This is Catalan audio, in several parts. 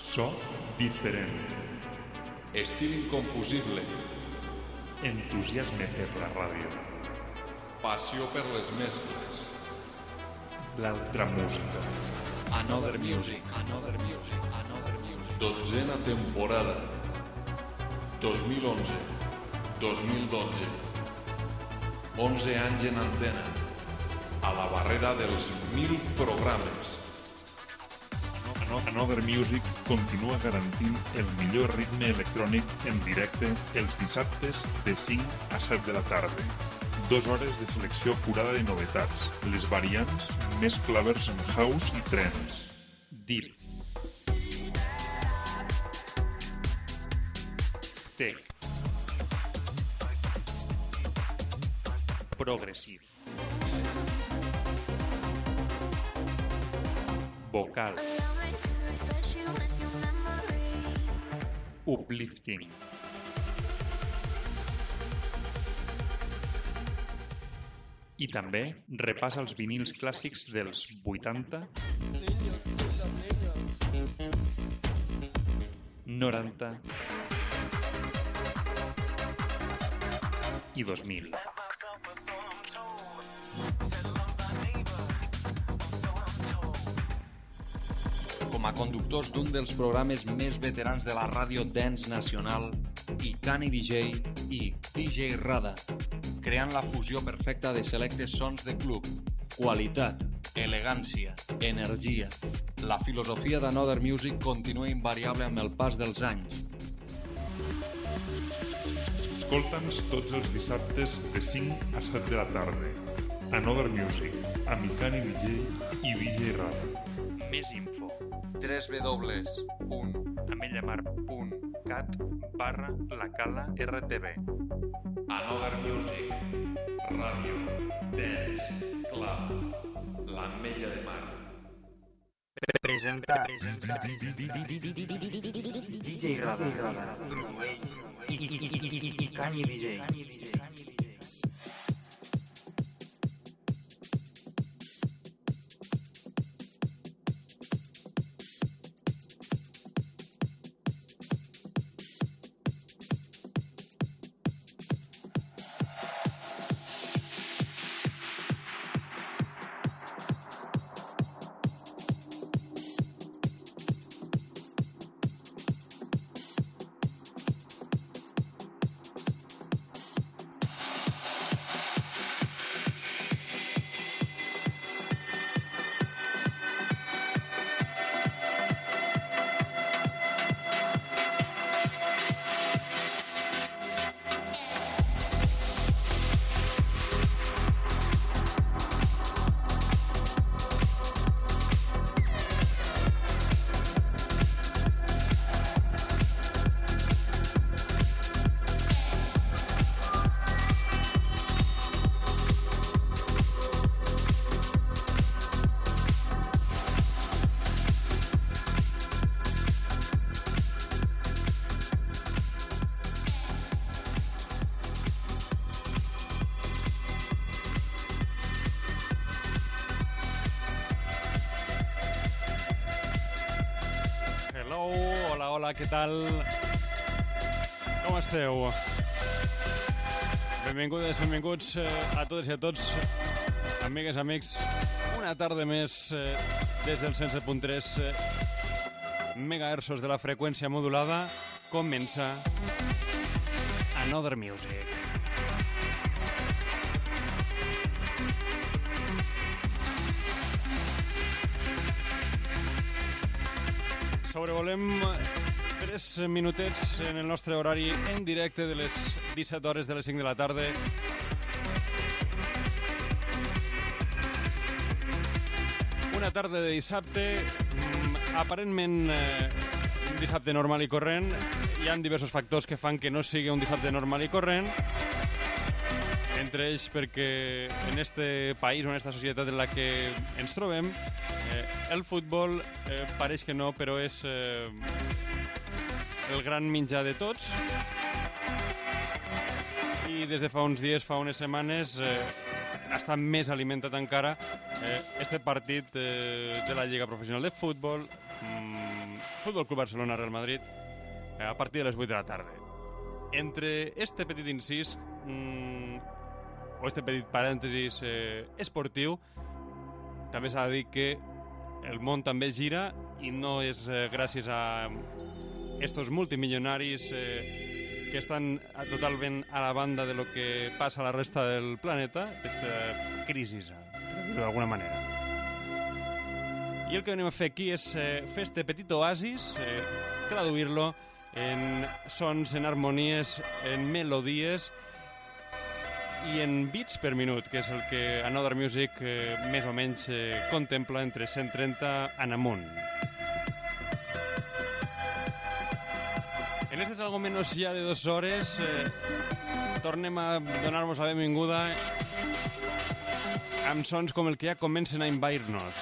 So diferent. Estil inconfusible. Entusiasme per la ràdio. Passió per les mescles. L'altra música. Another Music. Another Music. Another Music. 12ª temporada. 2011-2012. 11 anys en antena. A la barrera dels 1.000 programes. Another Music continua garantint el millor ritme electrònic en directe els dissabtes de 5 a 7 de la tarda. 2 hores de selecció curada de novetats, les variants més clavers en house i trance. Deep. Tech. Progressive. Vocal. Uplifting. I també repassa els vinils clàssics dels 80, 90 i 2000. Com a conductors d'un dels programes més veterans de la ràdio dance nacional, Icani DJ i DJ Rada, creant la fusió perfecta de selectes sons de club, qualitat, elegància, energia. La filosofia d'Another Music continua invariable amb el pas dels anys. Escolta'ns tots els dissabtes de 5 a 7 de la tarda. Another Music, amb Icani DJ i DJ Rada. Més info. www.amellamar.cat/lacala-rtb. Another Music, ràdio, dance, club, l'Ametlla de Mar. Presenta DJ Rada i Icani DJ. Hola, què tal? Com esteu? Benvinguts a totes i a tots, amigues i amics. Una tarda més des del 107.3 megahertzos de la freqüència modulada. Comença Another Music. Sobrevolem 3 minutets en el nostre horari en directe de les 17 hores de les 5 de la tarda. Una tarda de dissabte, aparentment un dissabte normal i corrent. Hi ha diversos factors que fan que no sigui un dissabte normal i corrent. Entre ells perquè en este país o en esta societat en la que ens trobem, el futbol pareix que no, però és el gran menjar de tots. I des de fa uns dies, fa unes setmanes, està més alimentat encara este partit de la Lliga Professional de Futbol Futbol Club Barcelona-Real Madrid a partir de les 8 de la tarda. Entre este petit incís o este petit parèntesis esportiu, també s'ha de dir que el món també gira i no és gràcies a estos multimilionaris que estan totalment a la banda de lo que passa a la resta del planeta, aquesta crisi, per dir-ho d'alguna manera. I el que venim a fer aquí és fer este petit oasis, traduir-lo en sons, en harmonies, en melodies i en beats per minut, que és el que Another Music més o menys contempla entre 130 en amunt. En estes algo menos ja de 2 hores tornem a donar-nos la benvinguda amb sons com el que ja comencen a envair-nos.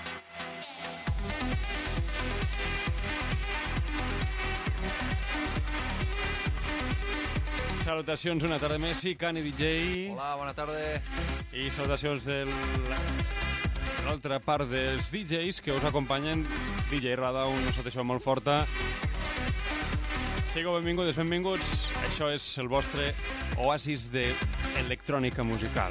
Salutacions una tarda més, sí, Cani DJ. Hola, bona tarda. I salutacions de l'altra part dels DJs que us acompanyen. DJ Rada, una salutació molt forta. Sigueu benvinguts. Això és el vostre oasis d'electrònica musical.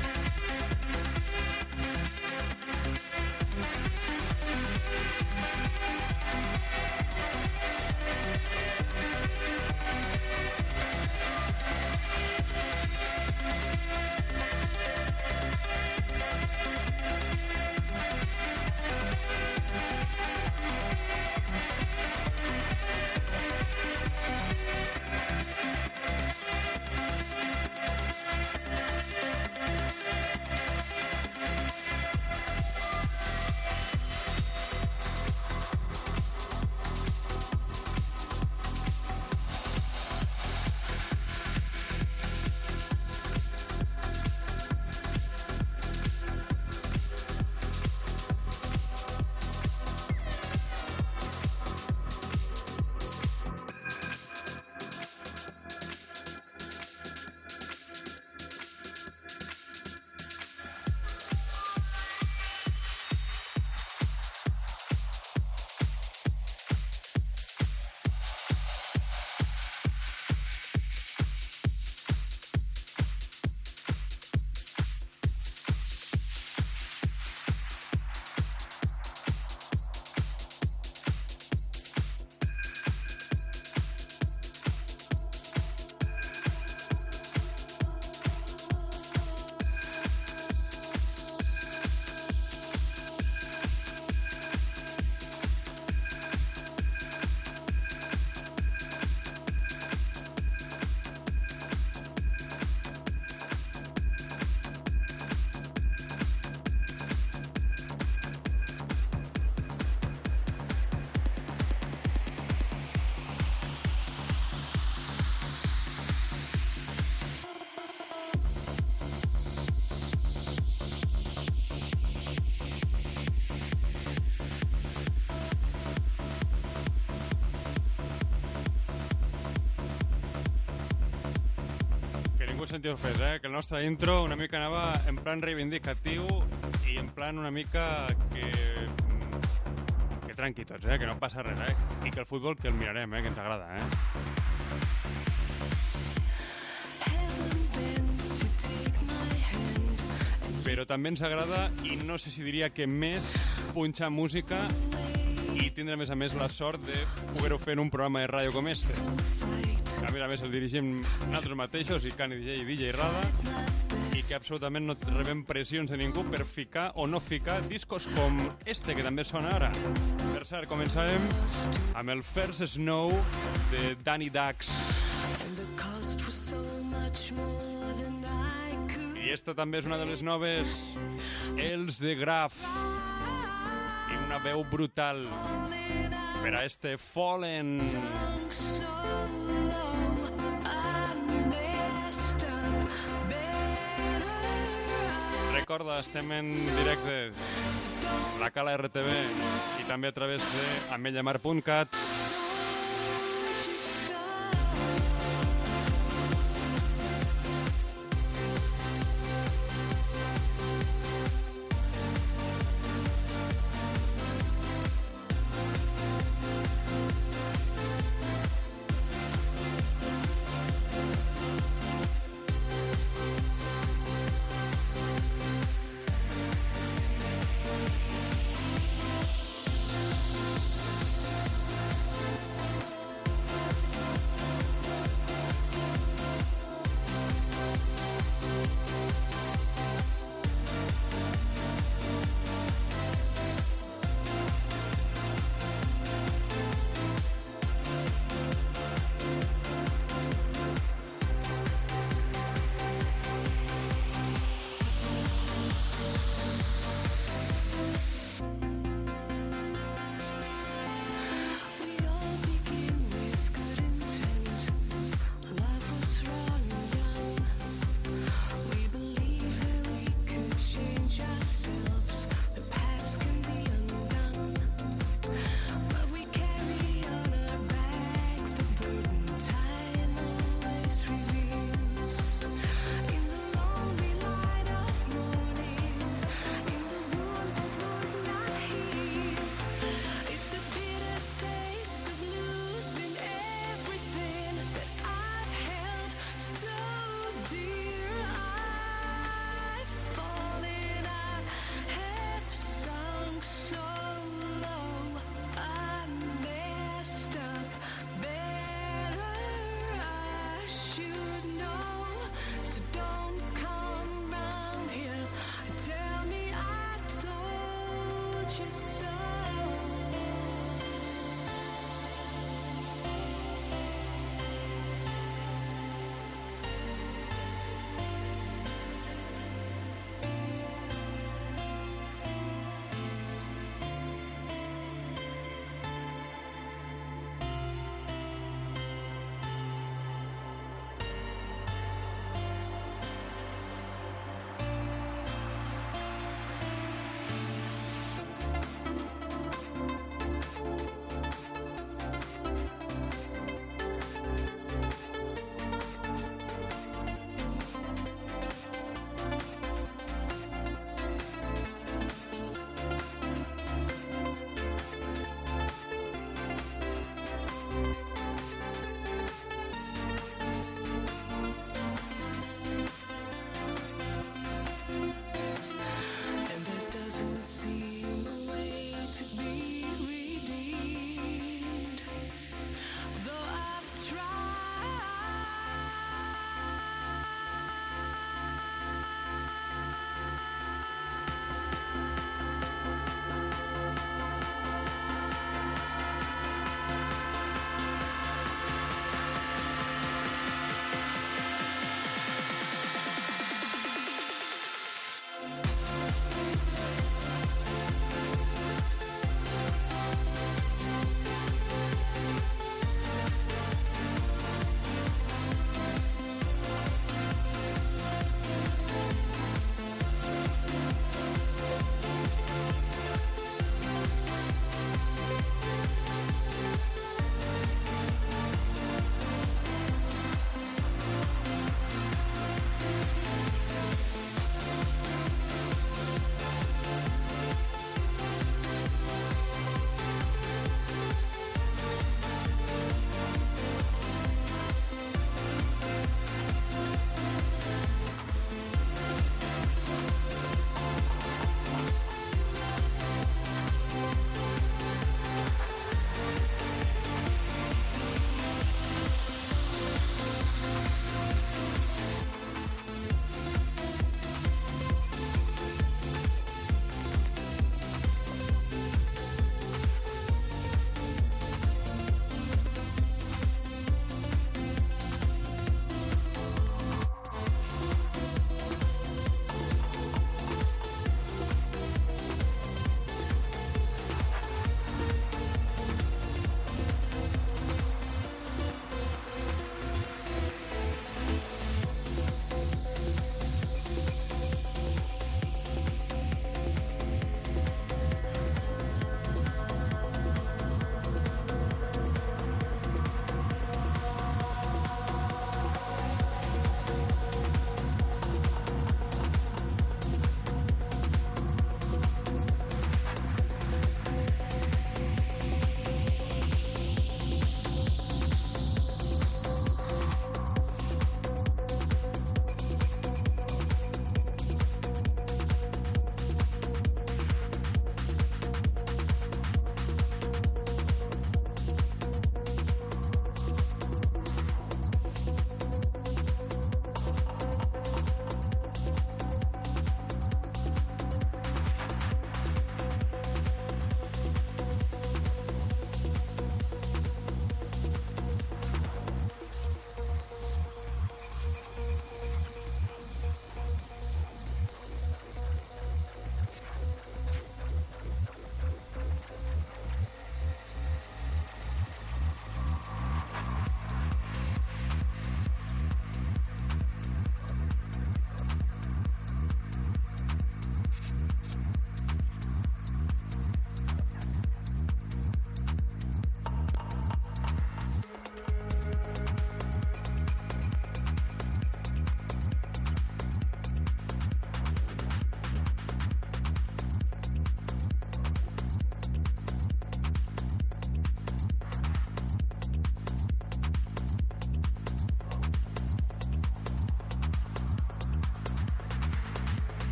Sentido fes, que el nostre intro una mica anava en plan reivindicatiu i en plan una mica que tranqui tots, que no passa res, i que el futbol que el mirarem, que ens agrada, Però també ens agrada, i no sé si diria que més, punxar música i tindre a més la sort de poder-ho fer en un programa de ràdio com este. A més el dirigim nosaltres mateixos, i Cani DJ i DJ Rada, i que absolutament no rebem pressions de ningú per ficar o no ficar discos com este, que també sona ara. Per cert, començarem amb el First Snow de Danny Dax. I esta també és una de les noves, Els de Graf, i una veu brutal per a este Fallen. Recorda, estem en directe a la Cala RTV i també a través de amellamar.cat.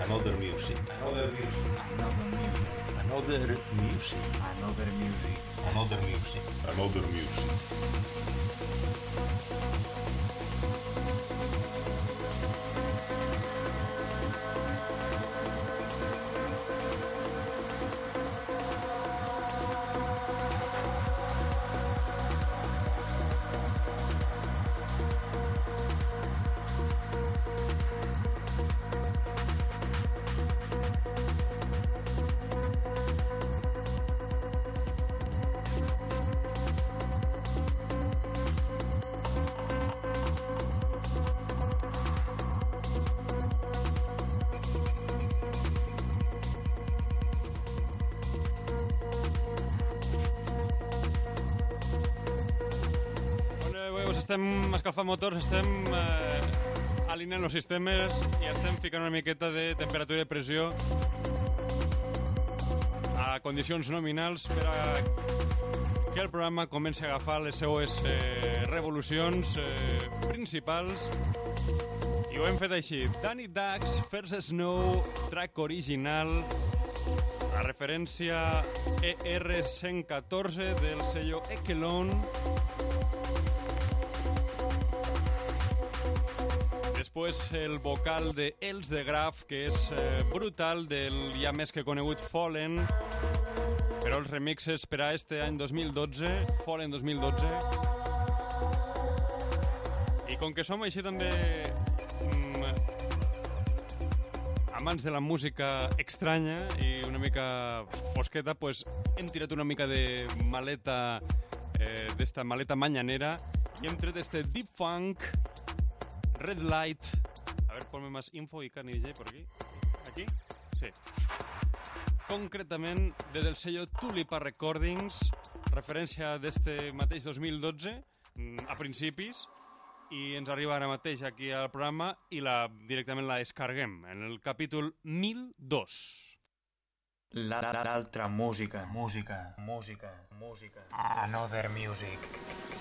Another music. Another music. Another music. Another music. Another music. Another music. Another music. Estem escalfant motors, estem alineant els sistemes i estem ficant una miqueta de temperatura i pressió a condicions nominals per a que el programa comenci a agafar les seues revolucions principals. I ho hem fet així. Danny Dax, First Snow, track original, la referència ER114 del sello Ekelon. Després el vocal de Els de Graf, que és brutal, del ja més que conegut Fallen, però els remixes per a este any 2012, Fallen 2012. I com que som així també amants de la música estranya i una mica fosqueta, pues hem tirat una mica de maleta, d'esta maleta mañanera, i hem tret este Deep Funk, Red Light. A ver, ponme más info y Cani DJ por aquí. ¿Aquí? Sí. Concretament, des del sello Tulipa Recordings, referència d'este mateix 2012, a principis, i ens arriba ara mateix aquí al programa i directament la descarguem, en el capítol 1002. L'altra música. Another music.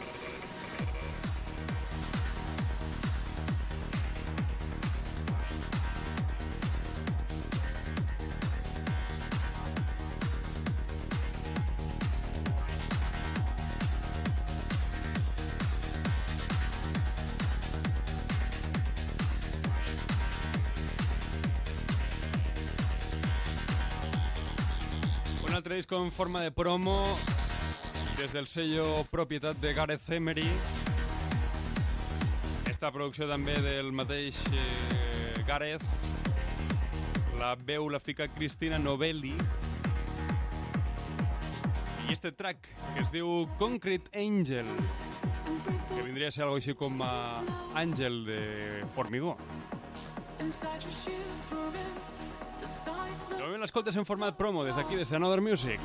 Un altre disco en forma de promo des del sello propietat de Gareth Emery. Esta producció també del mateix Gareth. La veu la fica Cristina Novelli. I este track que es diu Concrete Angel, que vindria a ser algo així com Àngel de Formigó. De moment l'escoltes en format promo des d'aquí, des de Another Music.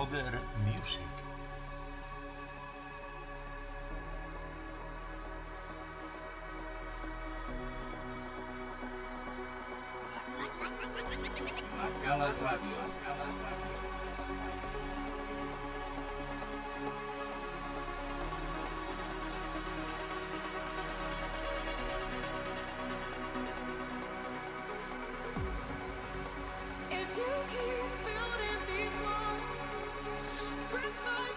Another music. Macala Radio. If you keep building these walls, break my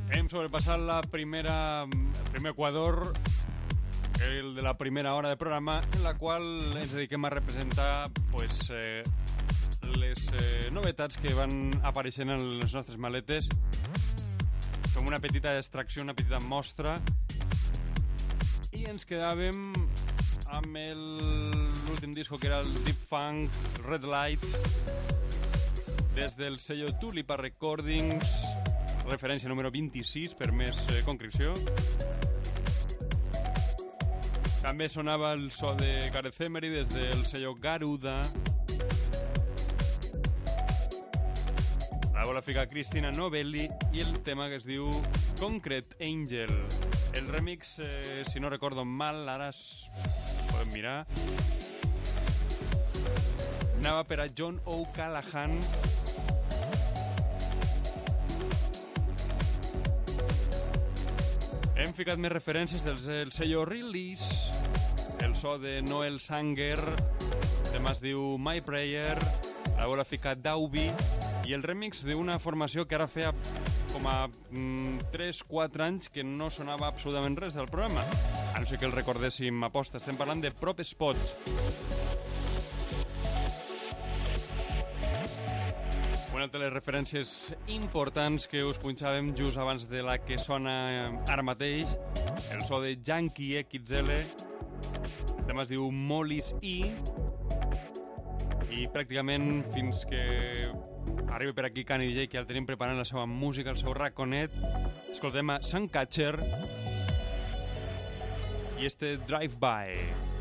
Hem sobrepassat el primer equador, el de la primera hora de programa, en la qual ens dediquem a representar les novetats que van apareixent en les nostres maletes. Fem una petita extracció, una petita mostra, i ens quedàvem amb l'últim disco, que era el Deep Funk Red Light, des del sello Tulipa Recordings, referència número 26, per més concreció. També sonava el so de Gareth Emery des del sello Garuda. La bola fica Cristina Novelli i el tema que es diu Concrete Angel. El remix, si no recordo mal, ara podem mirar, anava per a John O'Callaghan. Hem ficat més referències del sello Release, el so de Noel Sanger, el tema es diu My Prayer, la bola fica Daubi, i el remix d'una formació que ara feia com a 3-4 anys que no sonava absolutament res del programa. A no ser que el recordéssim a posta. Estem parlant de Prop Spot. Una de les referències importants que us punxàvem just abans de la que sona ara mateix, el so de Yankee XL, el tema es diu Molly's E, i pràcticament fins que arriba per aquí Kanye DJ, que ja el tenim preparant la seva música, el seu raconet, escoltem a Suncatcher i este Drive-By.